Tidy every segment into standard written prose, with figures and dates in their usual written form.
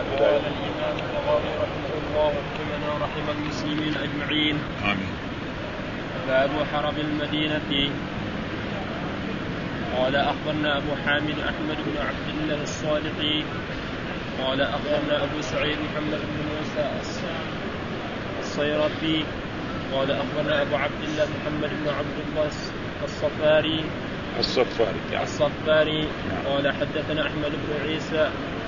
قال الإمام البخاري رحمه الله رحمنا رحم المسلمين أجمعين. آمين. باب حرم المدينة. قال أخبرنا أبو حامد أحمد بن عبد الله الصالحي قال أخبرنا أبو سعيد محمد بن موسى الصيرفي قال أخبرنا أبو عبد الله محمد بن عبد الله الصفاري قال حدثنا أحمد بن عيسى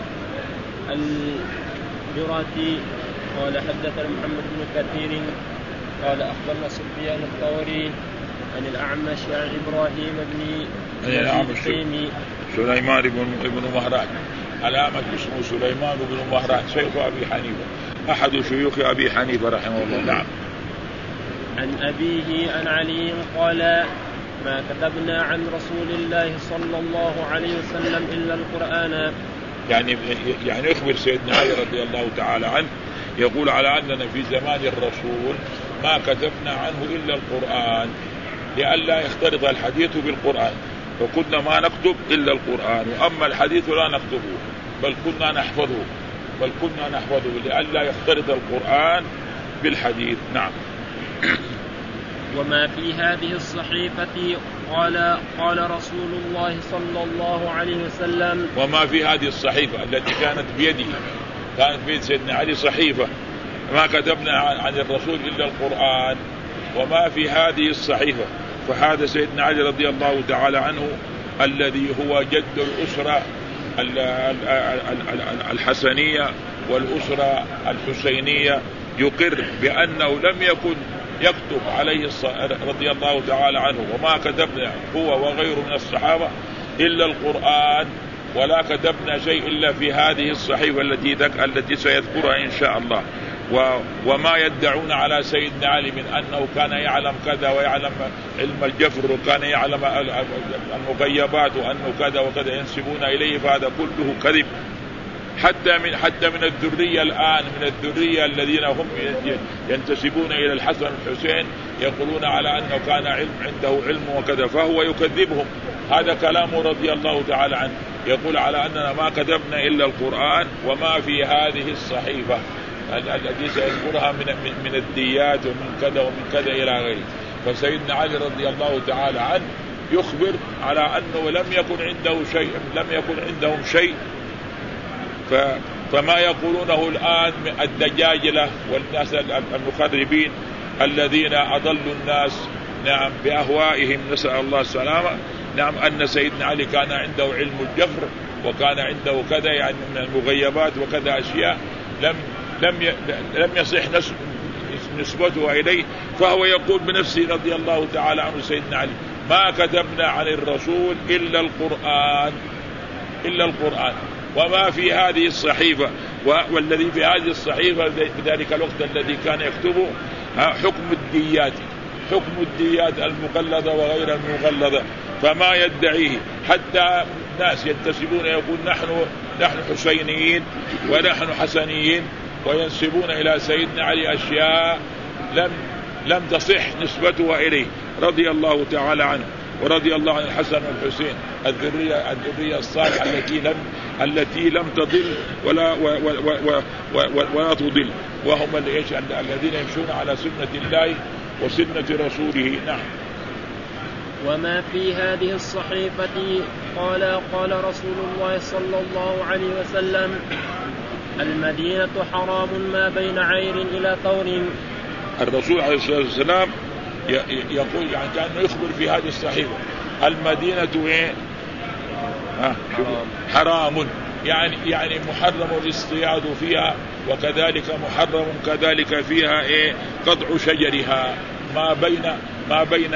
الجراتي قال حدثنا محمد بن كثير قال أخبرنا سفيان الثوري عن الأعمش عن إبراهيم بن التيمي سليمان بن مهران. الأعمش اسمه سليمان بن مهران شيخ أبي حنيفة أحد شيوخ أبي حنيفة رحمه الله. نعم. عن أبيه عن علي قال ما كتبنا عن رسول الله صلى الله عليه وسلم إلا القرآن. يعني يخبر سيدنا علي رضي الله تعالى عنه يقول على أننا في زمان الرسول ما كتبنا عنه إلا القرآن لئلا يختلط الحديث بالقرآن، فكنا ما نكتب إلا القرآن، وأما الحديث لا نكتبه بل كنا نحفظه لئلا يختلط القرآن بالحديث. نعم. وما في هذه الصحيفة قال رسول الله صلى الله عليه وسلم. وما في هذه الصحيفة التي كانت بيده، كانت بيد سيدنا علي صحيفة ما كتبنا عن الرسول إلا القرآن. وما في هذه الصحيفة، فهذا سيدنا علي رضي الله تعالى عنه الذي هو جد الأسرة الحسنية والأسرة الحسينية يقر بأنه لم يكن يكتب عليه رضي الله تعالى عنه وما كتبنا هو وغيره من الصحابة إلا القرآن، ولا كتبنا شيء إلا في هذه الصحيفة التي سيذكرها إن شاء الله. وما يدعون على سيدنا علي من أنه كان يعلم كذا ويعلم علم الجفر وكان يعلم المغيبات وأنه كذا وكذا ينسبون إليه، فهذا كله كذب. حتى من الذرية الآن، من الذرية الذين هم ينتسبون إلى الحسن والحسين يقولون على أنه كان عنده علم وكذا، فهو يكذبهم. هذا كلامه رضي الله تعالى عنه، يقول على أننا ما كتبنا إلا القرآن وما في هذه الصحيفة التي سيذكرها من الديات ومن كذا إلى غيره. فسيدنا علي رضي الله تعالى عنه يخبر على أنه لم يكن عندهم شيء. فما يقولونه الآن الدجاجلة والناس المخربين الذين أضلوا الناس نعم بأهوائهم، نسأل الله السلامة، نعم أن سيدنا علي كان عنده علم الجفر وكان عنده كذا يعني من المغيبات وكذا أشياء لم يصح نسبتها إليه. فهو يقول بنفسه رضي الله تعالى عنه سيدنا علي ما كتبنا عن الرسول إلا القرآن وما في هذه الصحيفة. والذي في هذه الصحيفة في ذلك الوقت الذي كان يكتبه حكم الديات المغلظة وغير المغلظة، فما يدعيه. حتى ناس ينتسبون يقول نحن حسينيين ونحن حسنيين وينسبون إلى سيدنا علي أشياء لم تصح نسبتها إليه رضي الله تعالى عنه، ورضي الله عن الحسن والحسين الذرية الصالحة التي لم تضل ولا تضل، وهم الذين يمشون على سنة الله وسنة رسوله. نعم. وما في هذه الصحيفة قال رسول الله صلى الله عليه وسلم المدينة حرام ما بين عير إلى ثور. الرسول عليه الصلاة والسلام يقول يعني كأنه يخبر في هذه الصحيفة المدينة حرام، يعني محرم الاصطياد فيها، وكذلك محرم كذلك فيها قطع شجرها ما بين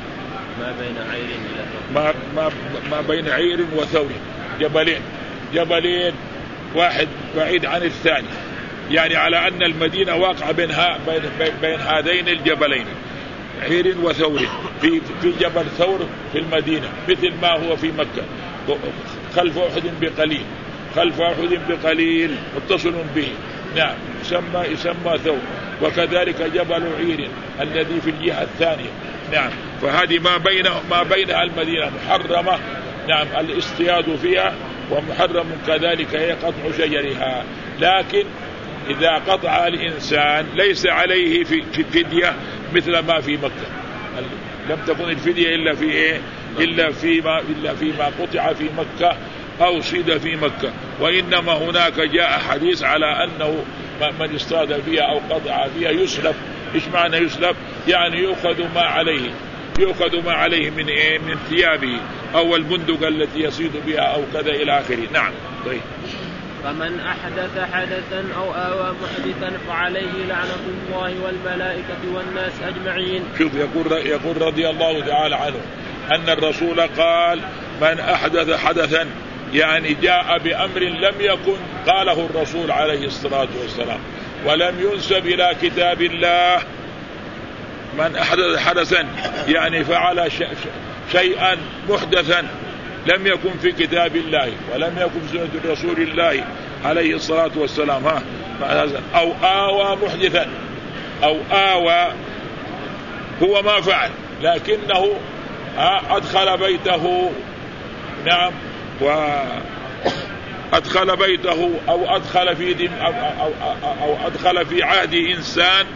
عير وثور، جبلين واحد بعيد عن الثاني، يعني على أن المدينة واقعة بين هذين الجبلين عير وثور. في جبل ثور في المدينة مثل ما هو في مكة، خلف أحد بقليل متصل به، نعم يسمى ثور. وكذلك جبل عير الذي في الجهة الثانية، نعم. فهذه ما بينها المدينة محرمة، نعم الاصطياد فيها، ومحرم كذلك قطع شجرها. لكن إذا قطع الإنسان ليس عليه في فدية مثل ما في مكة. لم تكن الفدية إلا في إيه؟ إلا فيما قطع في مكة أو صيد في مكة. وإنما هناك جاء حديث على أنه من اصطاد فيها أو قطع فيها يسلب. إيش معنى يسلب؟ يعني يؤخذ ما عليه من إيه؟ من ثيابه أو البندق التي يصيد بها أو كذا إلى آخره. نعم. طيب. فمن أحدث حدثا أو آوى محدثا فعليه لعنة الله والملائكة والناس أجمعين. شوف يقول رضي الله تعالى عنه أن الرسول قال من أحدث حدثا، يعني جاء بأمر لم يكن قاله الرسول عليه الصلاة والسلام ولم ينسب إلى كتاب الله. من أحدث حدثا يعني فعل شيئا محدثا لم يكن في كتاب الله ولم يكن في سنة رسول الله عليه الصلاة والسلام، أو آوى محدثا، أو آوى هو ما فعل لكنه أدخل بيته، نعم، وأدخل بيته أو أدخل في أو أدخل في عهد إنسان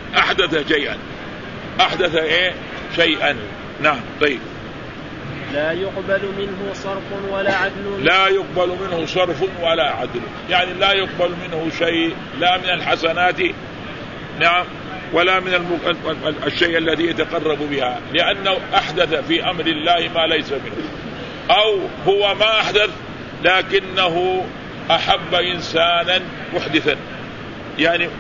أحدث شيئا. نعم. طيب. لا يقبل منه صرف ولا عدل. لا يقبل منه صرف ولا عدل، يعني لا يقبل منه شيء، لا من الحسنات، نعم، ولا من الشيء الذي يتقرب بها، لأنه أحدث في أمر الله ما ليس منه، أو هو ما أحدث لكنه أحب إنسانا محدثا، يعني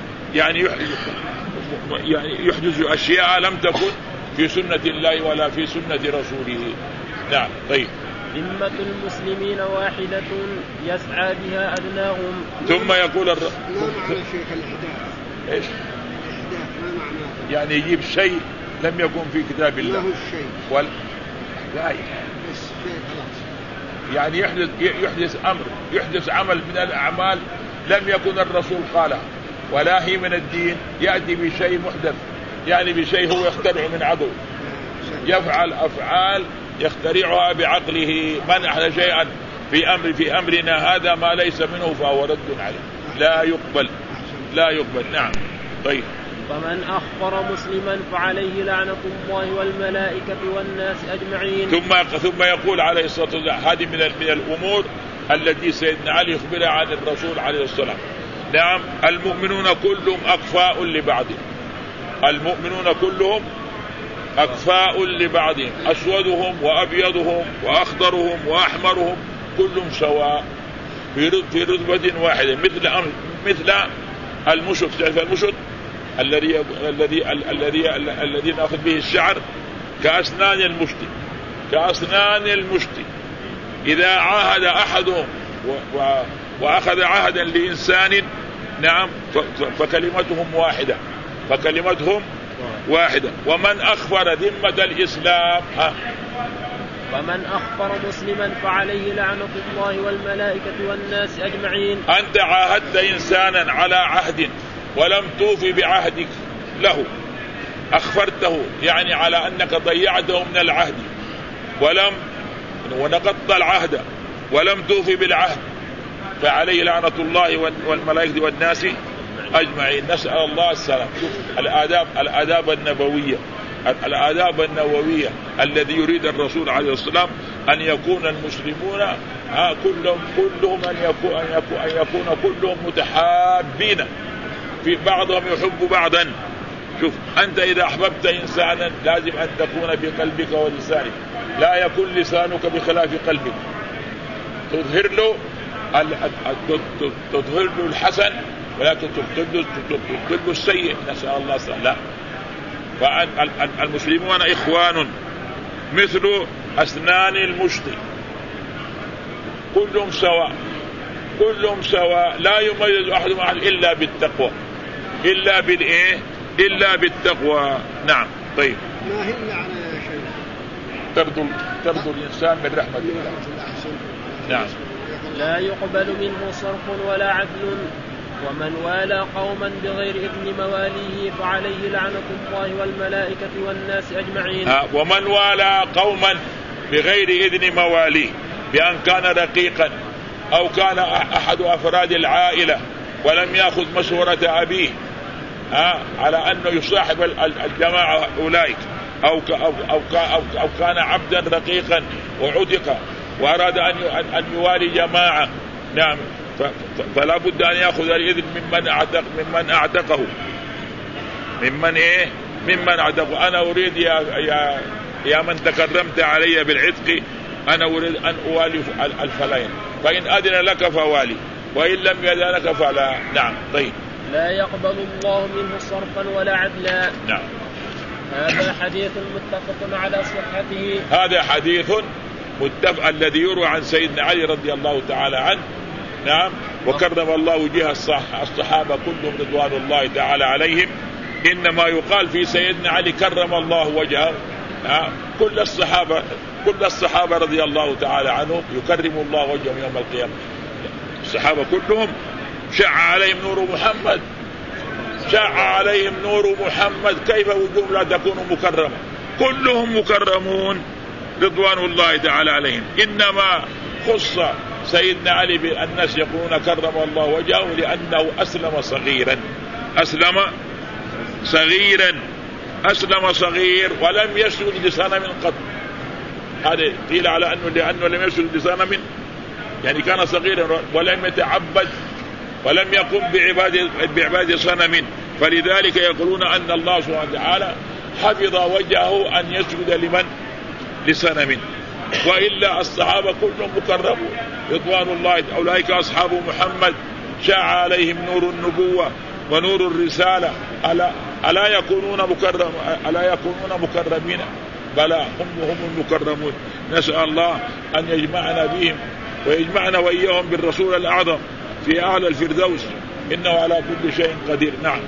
يحدث أشياء لم تكن في سنة الله ولا في سنة رسوله. نعم. طيب. ذمة المسلمين واحدة يسعى بها أدناهم. ثم يقول ما معنى شيخ الإحداث؟ إيش؟ الإحداث ما معناه؟ يعني يجيب شيء لم يكن في كتاب الله. ما هو الشيء؟ لا بس شيء خلاص. يعني يحدث أمر، يحدث عمل من الأعمال لم يكن الرسول قاله ولا هي من الدين، يأتي بشيء محدث، يعني بشيء هو يخترع من عدو، يفعل أفعال يخترعها بعقله. من أحدث شيئا في أمرنا هذا ما ليس منه فهو رد عليه، لا يقبل. نعم. طيب. فمن أخبر مسلما فعليه لعنة الله والملائكة والناس أجمعين. ثم يقول عليه الصلاة والسلام، هذه من الأمور التي سيدنا علي يخبرها عن الرسول عليه الصلاة والسلام. نعم. المؤمنون كلهم أكفاء لبعضهم، المؤمنون كلهم أكفاء لبعضهم، أسودهم وأبيضهم وأخضرهم وأحمرهم كلهم سواء في رتبة واحدة، مثل المشط. تعرف المشط الذي نأخذ به الشعر كأسنان المشط. إذا عاهد أحدهم وأخذ عهدا لإنسان، نعم، فكلمتهم واحدة. ومن أخبر ذمة الإسلام، ومن أخبر مسلما فعليه لعنة الله والملائكة والناس أجمعين. أنت عاهدت إنسانا على عهد ولم توفي بعهدك له، أخفرته يعني على أنك ضيعته من العهد ونقضت العهد ولم توفي بالعهد، فعليه لعنة الله والملائكة والناس أجمعين. نسأل الله السلام. الآداب النبوية الذي يريد الرسول عليه الصلاة والسلام أن يكون المسلمون كلهم أن يكون كلهم متحابين، في بعضهم يحب بعضا. شوف، أنت إذا أحببت إنسانا لازم أن تكون بقلبك ولسانك، لا يكون لسانك بخلاف قلبك، تظهر له الحسن ولكن تبطل له السيء. نسأل الله السلام. فالمسلمون إخوان مثل أسنان المشط، كلهم سواء، لا يميز أحدهم إلا بالتقوى، إلا بالتقوى. نعم. طيب. ما هي اللعنة يا شيخ؟ ترضو الإنسان من رحمة الله. نعم. لا يقبل منه صرف ولا عدل. ومن والى قوما بغير إذن مواليه فعليه لعنة الله والملائكة والناس أجمعين. ومن والى قوما بغير إذن مواليه، بأن كان رقيقا أو كان أحد أفراد العائلة ولم يأخذ مشورة أبيه على أنه يصاحب الجماعة أولئك أو كان عبدا رقيقا وعتق وأراد أن يوالي جماعة، نعم، فلا بد أن يأخذ الإذن ممن أعتقه ممن أعتقه. أنا أريد يا من تكرمت علي بالعتق، أنا أريد أن أوالي الفلين، فإن أذن لك فوالي وإن لم يأذن لك فلا. نعم. طيب. لا يقبل الله منه صرفا ولا عدلا. نعم. هذا حديث متفق على صحته. هذا حديث متفق الذي يروى عن سيدنا علي رضي الله تعالى عنه، نعم، وكرم الله وجه الصحابة كلهم رضوان الله تعالى عليهم. إنما يقال في سيدنا علي كرم الله وجهه، كل الصحابة رضي الله تعالى عنهم يكرم الله وجههم يوم القيامة. الصحابة كلهم شع عليهم نور محمد، شع عليهم نور محمد، كيف وجوههم لا تكون مكرمة؟ كلهم مكرمون رضوان الله تعالى عليهم. إنما خص سيدنا علي بالناس يقولون كرم الله وجهه لأنه أسلم صغير ولم يسجد لصنم قط. هذا قيل على لأنه لم يسجد لصنم، يعني كان صغيرا ولم يتعبد ولم يقم بعبادة صنم، فلذلك يقولون أن الله سبحانه وتعالى حفظ وجهه أن يسجد لصنم. وإلا الصحابة كلهم مكرمون رضوان الله، أولئك أصحاب محمد شاع عليهم نور النبوة ونور الرسالة، ألا يكونون مكرمين؟ بلى، هم المكرمون. نسأل الله أن يجمعنا بهم ويجمعنا وإياهم بالرسول الأعظم في أعلى الفردوس، إنه على كل شيء قدير. نعم.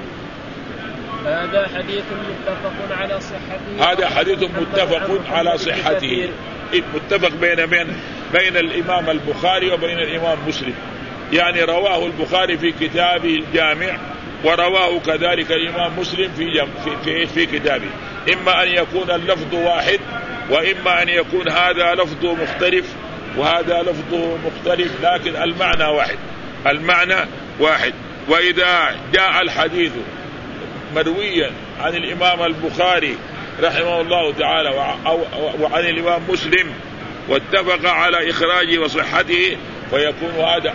هذا حديث متفق على صحته. هذا حديث متفق على صحته، متفق بين الإمام البخاري وبين الإمام مسلم، يعني رواه البخاري في كتابه الجامع، ورواه كذلك الإمام مسلم في كتابه. إما أن يكون اللفظ واحد، وإما أن يكون هذا لفظ مختلف وهذا لفظ مختلف، لكن المعنى واحد. وإذا جاء الحديث مرويا عن الإمام البخاري رحمه الله تعالى وعن الإمام مسلم واتفق على إخراجه وصحته، فيكون هذا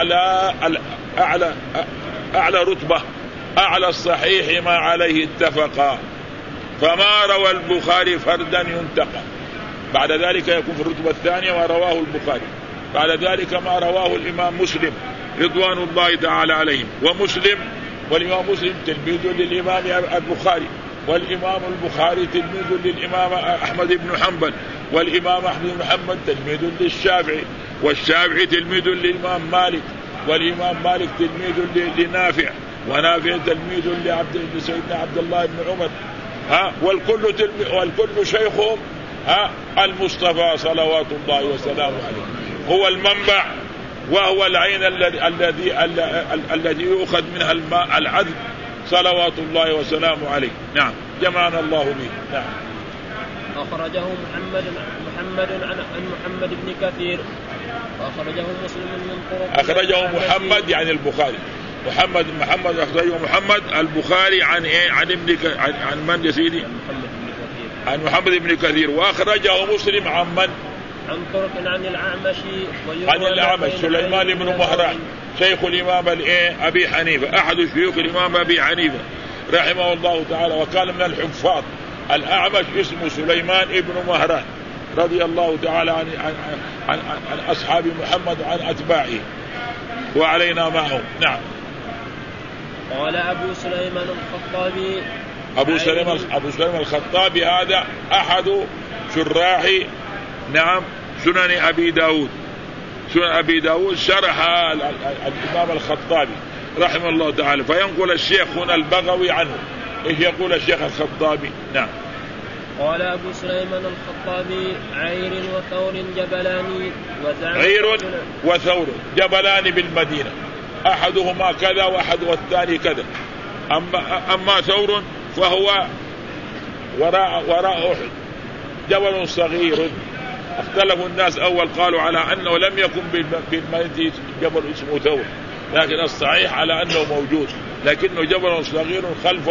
أعلى رتبة، أعلى الصحيح ما عليه اتفقا. فما روى البخاري فردا ينتقى، بعد ذلك يكون في الرتبة الثانية ما رواه البخاري، بعد ذلك ما رواه الإمام مسلم رضوان الله تعالى عليهم. ومسلم والإمام مسلم تلميذ للإمام البخاري، والإمام البخاري تلميذ للإمام أحمد بن حنبل، والإمام أحمد بن حنبل تلميذ للشافعي، والشافعي تلميذ للإمام مالك، والإمام مالك تلميذ لنافع، ونافع تلميذ لسيدنا عبد الله بن عمر، والكل شيخهم المصطفى صلوات الله وسلامه عليه، هو المنبع وهو العين الذي يؤخذ منها الماء العذب صلوات الله وسلامه عليه. نعم، جمعنا الله به. نعم. أخرجه محمد عن محمد بن كثير، وأخرجه مسلم من طرق. أخرجه محمد يعني البخاري، محمد أخرجه محمد البخاري عن من يا سيدي؟ عن محمد بن كثير. وأخرجه مسلم عن من؟ عن طرق عن الأعمش سليمان بن مهران شيخ الإمام أبي حنيفة، أحد شيوخ الإمام أبي حنيفة رحمه الله تعالى، وكان من الحفاظ. الأعمش اسمه سليمان بن مهران رضي الله تعالى عن أصحاب محمد وعن أتباعه وعلينا معهم. نعم. قال أبو سليمان الخطابي. أبو سليمان الخطابي هذا أحد شراح نعم سنن أبي داود. سنن أبي داود شرح الإمام الخطابي رحمه الله تعالى، فينقل الشيخ هنا البغوي عنه. إيش يقول الشيخ الخطابي؟ نعم. قال أبو سليمان الخطابي: عير وثور جبلان. عير وثور جبلان بالمدينة، أحدهما كذا وأحد والثاني كذا. أما ثور فهو وراء أحد، جبل صغير. اختلفوا الناس أول قالوا على أنه لم يكن بالمدينة جبل اسمه ثور، لكن الصحيح على أنه موجود، لكنه جبل صغير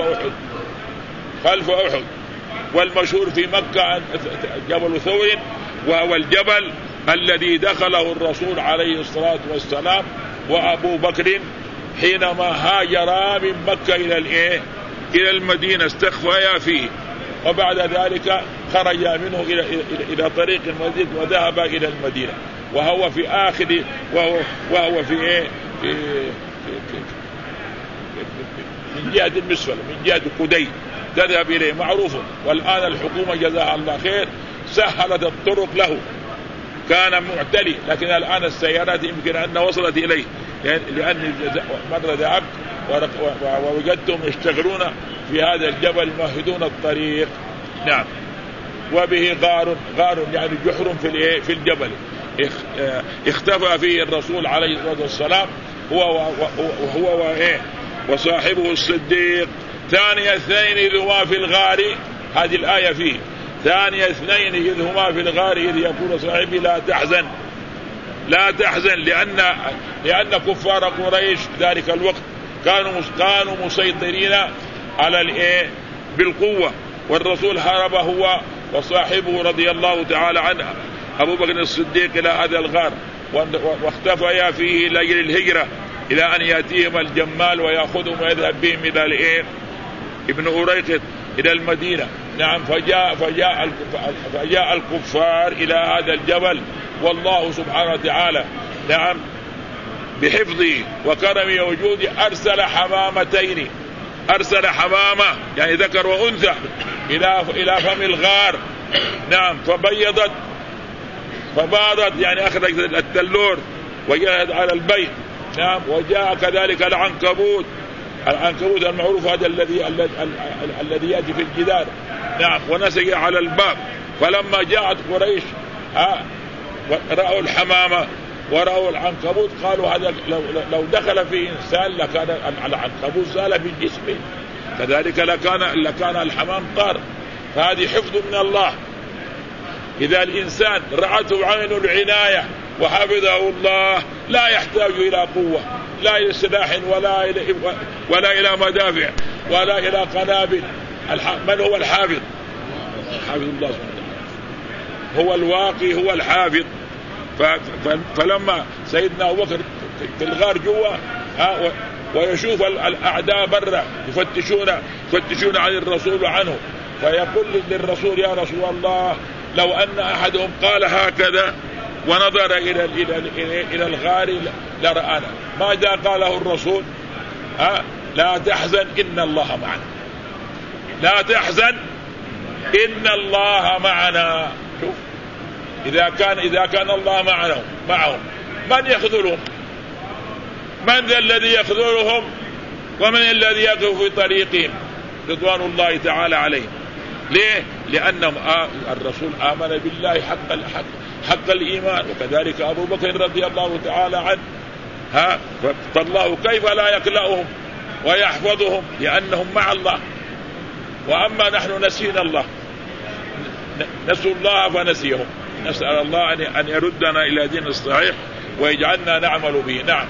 خلف أحد. والمشهور في مكة جبل ثور، وهو الجبل الذي دخله الرسول عليه الصلاة والسلام وأبو بكر حينما هاجرا من مكة إلى المدينة، استخفيا فيه، وبعد ذلك خرجا منه إلى طريق المدينة وذهبا إلى المدينة، وهو في آخر وهو في من جهة المسفل، من جهة قدي تذهب إليه، معروف. والآن الحكومة جزاها الله خير سهلت الطرق له، كان معتلي، لكن الآن السيارات يمكن أن وصلت إليه، لأني مرة ذهبت ووجدتهم يشتغلون في هذا الجبل يمهدون الطريق. نعم. وبه غار يعني جحر في الجبل اختفى فيه الرسول عليه الصلاة والسلام هو وصاحبه الصديق. ثاني اثنين إذ هما في الغار، هذه الآية فيه، ثاني اثنين إذ هما في الغار إذ يقول صاحبي لا تحزن لأن كفار قريش ذلك الوقت كانوا مسيطرين على بالقوة، والرسول هرب هو وصاحبه رضي الله تعالى عنه أبو بكر الصديق إلى هذا الغار، واختفيا فيه لأجل الهجرة إلى أن يأتيهم الجمال ويأخذهم ويذهب بهم إلى ابن أريقط إلى المدينة. نعم. فجاء الكفار إلى هذا الجبل، والله سبحانه وتعالى نعم بحفظه وكرمه وجوده أرسل حمامة يعني ذكر وأنثى إلى فم الغار. نعم. فباضت يعني أخرجت التلور وجاءت على البيت. نعم. وجاء كذلك العنكبوت المعروف هذا الذي يأتي في الجدار. نعم. ونسج على الباب. فلما جاءت قريش رأوا الحمامة ورأوا العنكبوت قالوا هذا لو دخل فيه إنسان لكان العنكبوت سال في جسمه، كذلك لكان الحمام طار. فهذه حفظ من الله. إذا الإنسان رعته عين العناية وحفظه الله لا يحتاج إلى قوة، لا إلى سلاح ولا إلى مدافع ولا إلى قنابل. من هو الحافظ؟ حافظ الله سبحانه وتعالى، هو الواقي، هو الحافظ. فلما سيدنا أبو بكر في الغار جوا ويشوف الأعداء برا يفتشون عن الرسول وعنه، فيقول للرسول يا رسول الله لو أن أحدهم قال هكذا ونظر إلى الغار لرآنا. ماذا قاله الرسول؟ لا تحزن إن الله معنا، لا تحزن إن الله معنا. شوف، إذا كان الله معهم من يخذلهم؟ من ذا الذي يخذلهم ومن الذي يقف في طريقهم؟ رضوان الله تعالى عليهم. ليه؟ لأن الرسول آمن بالله حق الإيمان، وكذلك أبو بكر رضي الله تعالى عنه. فالله كيف لا يكلأهم ويحفظهم لأنهم مع الله. وأما نحن نسينا الله، نسوا الله فنسيهم. نسأل الله أن يردنا إلى دين الصحيح ويجعلنا نعمل به. نعم.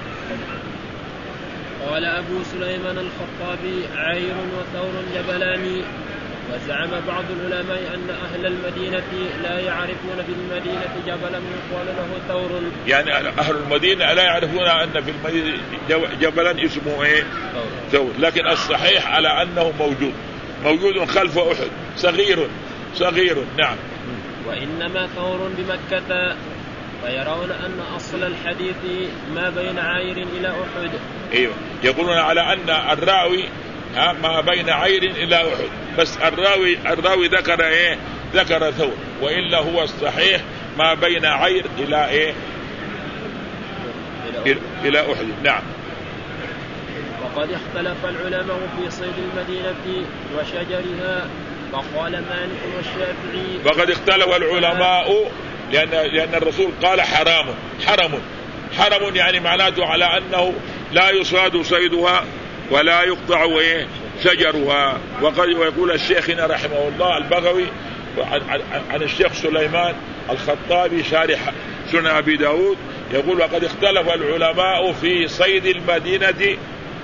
قال أبو سليمان الخطابي عير وثور جبلان. وزعم بعض العلماء أن أهل المدينة لا يعرفون بالمدينة جبلا يقال له ثور. يعني أهل المدينة لا يعرفون أن في المدينة جبلا اسمه ثور، لكن الصحيح على أنه موجود خلف أحد، صغير. نعم. وإنما ثور بمكة. فيرون أن أصل الحديث ما بين عير إلى أحد. أيوة، يقولون على أن الراوي ما بين عير إلى أحد، بس الراوي ذكر ثور، وإلا هو الصحيح ما بين عير إلى أحد. نعم. وقد اختلف العلماء في صيد المدينة وشجرها، فقال مالك والشافعي. وقد اختلف العلماء لأن الرسول قال حرم يعني معناته على أنه لا يصاد صيدها ولا يقطع شجرها. ويقول الشيخنا رحمه الله البغوي عن الشيخ سليمان الخطابي شارح سنن أبي داود يقول وقد اختلف العلماء في صيد المدينة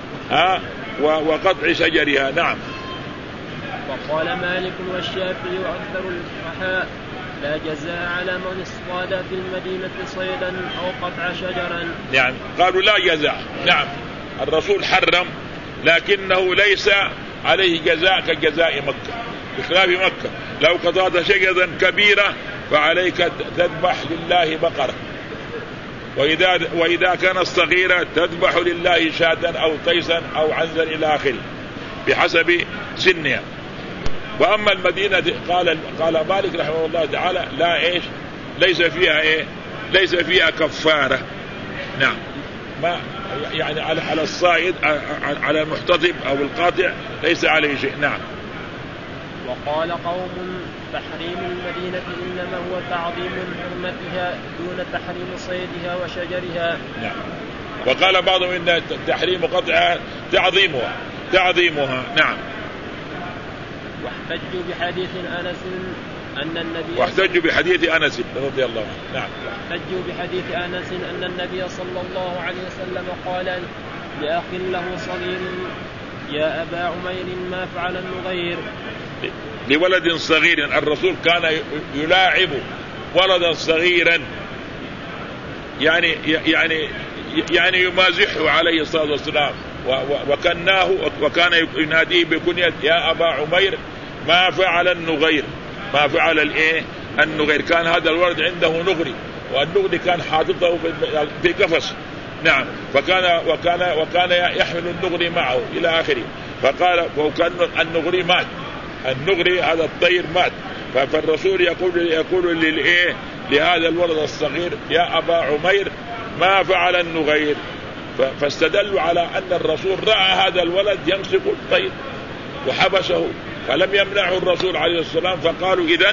وقطع شجرها. نعم. وقال مالك والشافعي وأكثر الفقهاء لا جزاء على من اصطاد في المدينة صيدا أو قطع شجرا. نعم قالوا لا جزاء. نعم الرسول حرم لكنه ليس عليه جزاء كجزاء مكة، بخلاف مكة لو قطعت شجرا كبيرة فعليك تذبح لله بقرة، وإذا كانت صغيرة تذبح لله شاة أو تيسا أو عنزا إلى آخره بحسب سنها. وأما المدينة قال مالك رحمه الله تعالى لا ليس فيها كفارة. نعم ما يعني على الصائد على المحتطب أو القاطع ليس عليه شيء. نعم. وقال قوم تحريم المدينة إنما هو تعظيم حرمتها دون تحريم صيدها وشجرها. نعم. وقال بعضهم إن تحريم قطعها تعظيمها. نعم. واحتجوا بحديث أنس رضي الله عنه. نعم. واحتجوا بحديث أنس أن النبي صلى الله عليه وسلم قال لأخ له صغير يا أبا عمير ما فعل النغير. لولد صغير، الرسول كان يلاعب ولدا صغيرا يعني يمازحه عليه الصلاة والسلام وكناه وكان يناديه بكنية يا أبا عمير ما فعل النغير. النغير كان هذا الولد عنده نغري، والنغري كان حاططه في قفص. نعم. وكان يحمل النغري معه إلى آخره. فقال وكان النغري مات، النغري هذا الطير مات. فالرسول يقول لهذا الولد الصغير يا أبا عمير ما فعل النغير. فاستدلوا على أن الرسول رأى هذا الولد يمسك الطير وحبسه فلم يمنعه الرسول عليه السلام. فقالوا إذن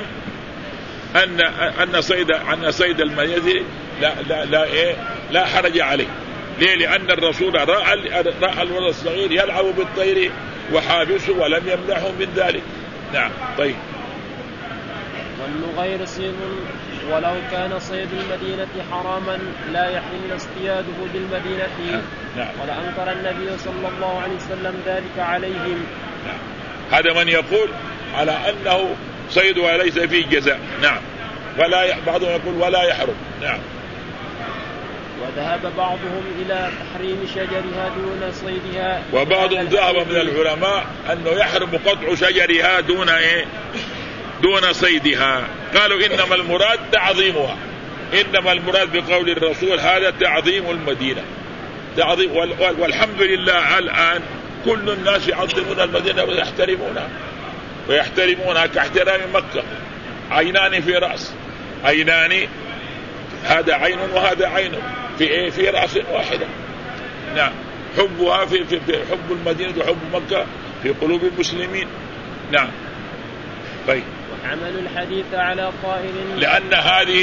أن صيد المدينة لا حرج عليه. ليه؟ لأن الرسول رأى الولد الصغير يلعب بالطير وحابسه ولم يمنعه من ذلك. نعم. طيب. والنغير صيد ولو كان صيد المدينة حراما لا يحل اصطياده بالمدينة. نعم. ولأنكر النبي صلى الله عليه وسلم ذلك عليهم. نعم. هذا من يقول على أنه صيدها ليس فيه جزاء. نعم. بعضهم يقول ولا يحرم. نعم. وذهب بعضهم إلى تحريم شجرها دون صيدها، وبعضهم ذهب من العلماء أنه يحرم قطع شجرها دون صيدها. قالوا إنما المراد تعظيمها، إنما المراد بقول الرسول هذا تعظيم المدينة. والحمد لله الآن كل الناس يعظمون المدينة ويحترمونها كاحترام مكة. عينان في رأس، عينان، هذا عين وهذا عين في رأس واحدة. نعم. حبها في حب المدينة وحب مكة في قلوب المسلمين. نعم. طيب. وحملوا الحديث على طائر لأن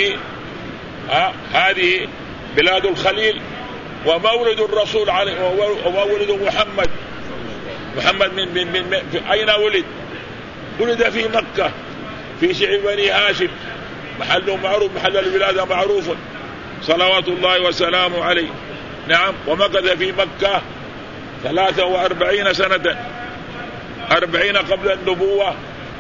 هذه بلاد الخليل ومولد الرسول عليه ومولد محمد من أين ولد في مكة في شعب بني هاشم، محله معروف، محل الولادة معروف صلوات الله وسلامه عليه. نعم. ومكث في مكة 43 سنة، 40 قبل النبوة،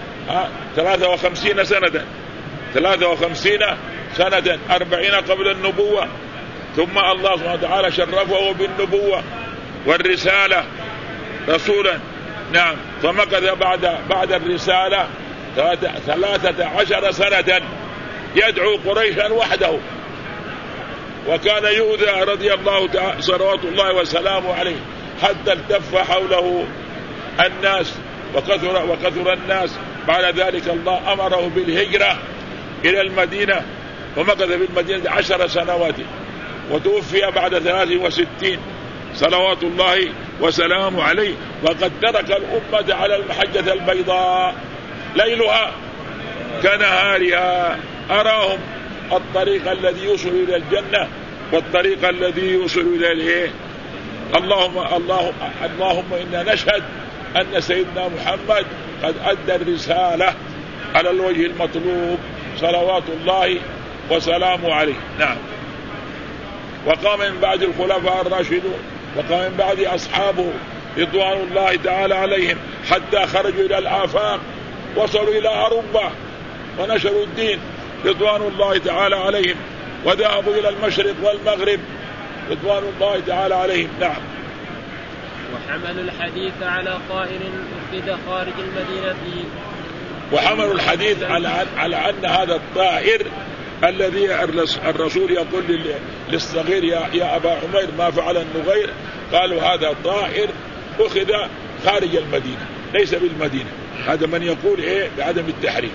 53 سنة، 53 سنة، 40 قبل النبوة. ثم الله سبحانه وتعالى شرفه بالنبوة والرسالة رسولا. نعم. فمكث بعد الرسالة 13 سنة يدعو قريشا وحده، وكان يؤذى رضي الله تعالى صلوات الله وسلامه عليه حتى التف حوله الناس وكثر الناس. بعد ذلك الله أمره بالهجرة إلى المدينة، ومكث في المدينة 10 سنوات، وتوفي بعد 63 صلوات الله وسلامه عليه. وقد ترك الأمة على المحجة البيضاء ليلها كنهارها، أراهم الطريق الذي يوصل إلى الجنة والطريق الذي يوصل إلى اللهم إنا نشهد أن سيدنا محمد قد أدى الرسالة على الوجه المطلوب صلوات الله وسلامه عليه. نعم. وقام من بعد الخلفاء الراشدون، وقام من بعد أصحابه رضوان الله تعالى عليهم، حتى خرجوا إلى الآفاق، وصلوا إلى أوروبا ونشروا الدين رضوان الله تعالى عليهم، وذهبوا إلى المشرق والمغرب رضوان الله تعالى عليهم. نعم. وحملوا الحديث على طائر أخذ خارج المدينة. وحملوا الحديث على أن هذا الطائر الذي الرسول يقول للصغير يا أبا عمير ما فعل النغير، قالوا هذا طائر أخذ خارج المدينة ليس بالمدينة. هذا من يقول بعدم التحريم.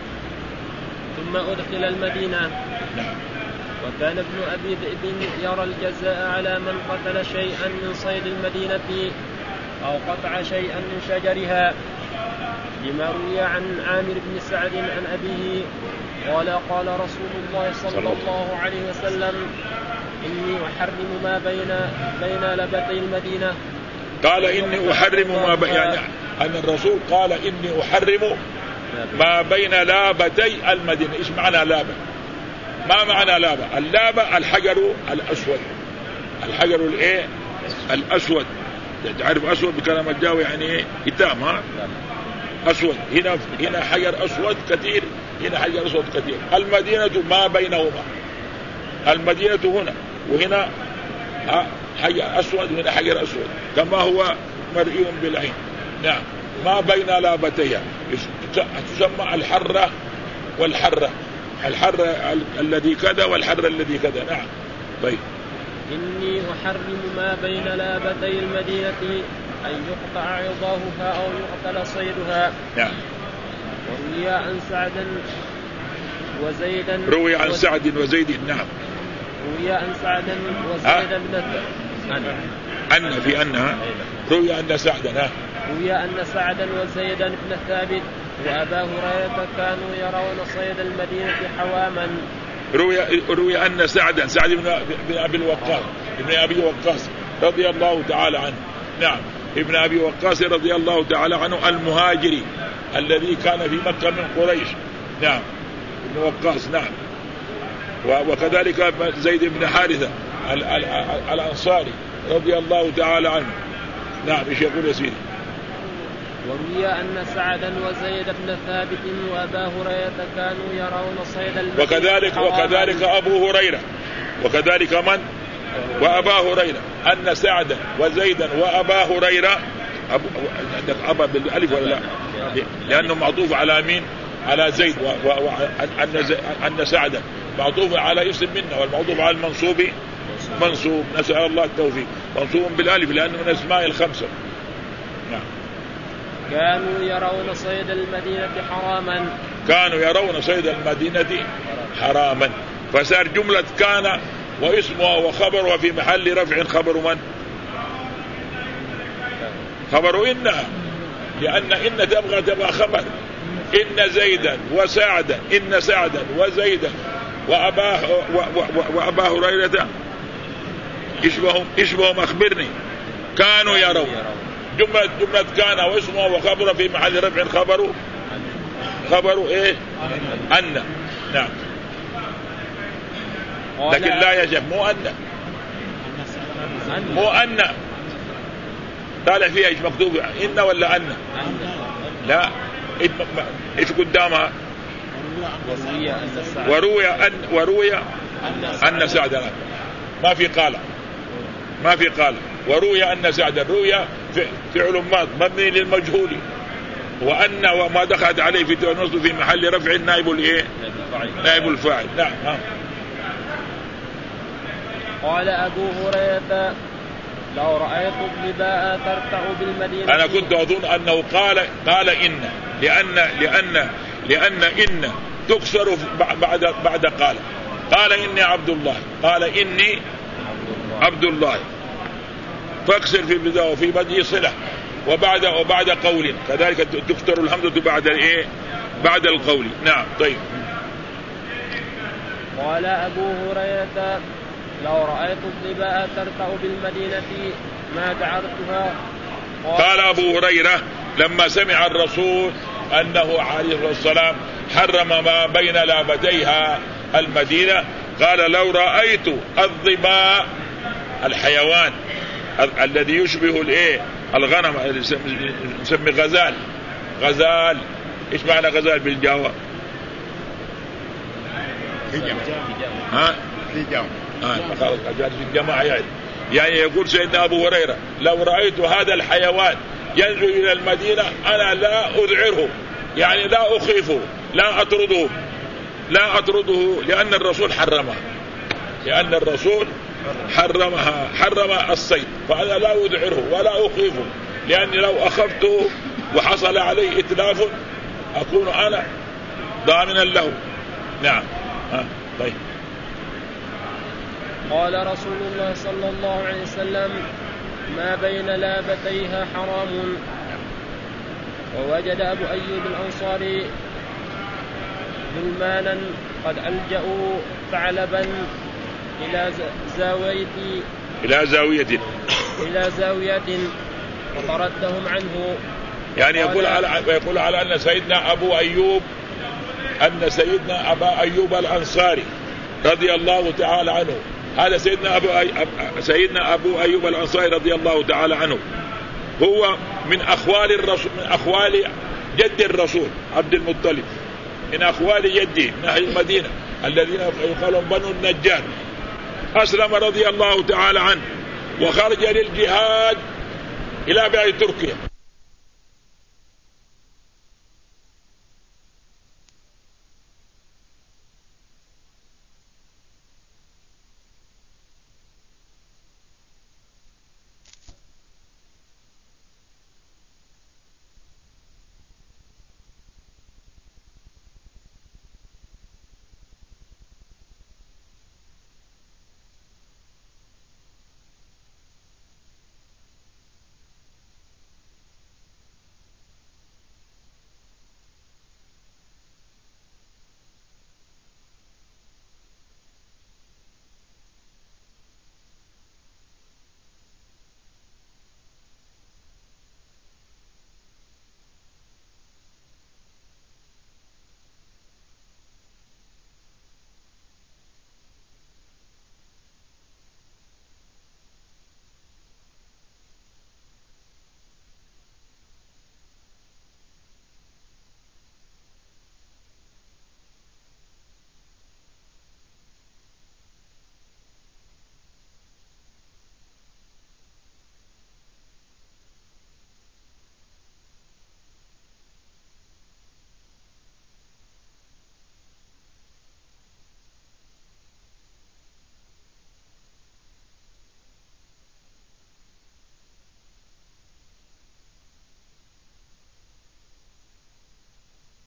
ثم أدخل المدينة. نعم. وكان ابن أبي ذئب يرى الجزاء على من قتل شيئا من صيد المدينة أو قطع شيئا من شجرها، لما روي عن عامر بن سعد عن أبيه قال قال رسول الله صلى الله عليه وسلم إني أحرم ما بين لبتي المدينة. قال إني أحرم ما بين، يعني أن الرسول قال إني أحرم ما بين لابتي المدينة. إيش معنى لابة؟ ما معنى لابة؟ اللابة الحجر الأسود، الحجر الأسود. تعرف أسود بكلام الجاوي يعني إتام، ها أسود. هنا حجر أسود كثير، هنا حجر أسود كثير. المدينة ما بينهما، المدينة هنا وهنا حجر أسود وهنا حجر أسود كما هو مرئي بالعين. نعم. ما بين لابتيها تسمى الحرة والحرة، الحرة الذي كذا والحرة الذي كذا. نعم. طيب. إني أحرم ما بين لابتي المدينة أن يقطع عظاهها أو يقتل صيدها. نعم. وروي عن سعد وزيدا. روي عن سعد وزيد. نعم. روي عن سعد وزيد بن أن في أنها روي أن سعدا. روي أن سعدا وزيدا بن ثابت وأبا هريرة كانوا يرون صيد المدينة حواما. روي أن سعد بن أبي الوقاص ابن أبي وقاص رضي الله تعالى عنه. نعم. ابن أبي وقاص رضي الله تعالى عنه المهاجري الذي كان في مكة من قريش. نعم. ابن وقاص. نعم. وكذلك زيد بن حارثة الأنصاري رضي الله تعالى عنه. نعم. ايش يقول يا سيدي؟ وروي أن سعدا وزيد بن ثابت وأبا هريرة كانوا يرون صيد المدينة وكذلك أبو هريرة، وكذلك من؟ وأبا هريرة، أن سعدا وزيدا وأبا هريرة. أبا بالألف ولا لا؟ لأنه معطوف على مين؟ على زيد. وأن سعدا معطوف على اسم منه، والمعطوف على المنصوب منصوب. نسأل الله التوفيق. منصوب بالألف لأنه من اسماء الخمسة. نعم. كانوا يرون صيد المدينة حراما. كانوا يرون صيد المدينة حراما. فصار جملة كان واسمها وخبر، وفي محل رفع خبر من؟ خبر إنها، لأن إن تبغى خبر. إن زيدا وسعدا، إن سعدا وزيدا وأبا هريرة إشبهم أخبرني. كانوا يرون جملة كان واسمه وخبر في محل رفع خبر أن. نعم. لكن لا يجب مو أن طالع فيها إيش مكتوب؟ إن ولا أن؟ لا، إيش قدامها؟ وروي أن سعدا. ما في قال وروي أن سعدا. روي فعل ماض مبني للمجهول، وأن وما دخلت عليه في النصب في محل رفع نائب الفاعل. نعم. قال أبو هريرة لو رأيت الظباء ترتع بالمدينة. أنا كنت أظن أنه قال إن لأن إن تكسر بعد قال إني عبد الله، قال إني عبد الله، فاكسر في البداية وفي بدء صلة، وبعد قول كذلك تكسر الحمزة بعد القول. نعم. طيب. قال أبو هريرة لو رأيت الظباء ترتع بالمدينة ما دعرتها. قال أبو هريرة لما سمع الرسول أنه عليه الصلاة والسلام حرم ما بين لابتيها المدينة، قال لو رأيت الظباء الحيوان الذي يشبه الغنم، نسمي غزال. ايش معنى غزال بالجاوة؟ في الجماعة يعني يقول سيدنا أبو هريرة لو رأيت هذا الحيوان ينزل إلى المدينة أنا لا أذعره، يعني لا أخيفه، لا أطرده لأن الرسول حرمها، حرم الصيد، فأنا لا أذعره ولا أخيفه، لأني لو أخفته وحصل عليه إتلاف أكون أنا ضامنا له. نعم. طيب. قال رسول الله صلى الله عليه وسلم ما بين لابتيها حرام. ووجد أبو أيوب الأنصاري ظلمانا قد ألجأوا ثعلبا إلى زاوية وطردهم عنه. يعني يقول على أن سيدنا أبا أيوب الأنصاري رضي الله تعالى عنه، هذا سيدنا أبو أيوب الأنصاري رضي الله تعالى عنه هو من أخوال الرسول، من أخوال جد الرسول عبد المطلب، من أخوال جده من أهل المدينة الذين يقالون بنو النجار. أسلم رضي الله تعالى عنه وخرج للجهاد إلى بلاد تركيا.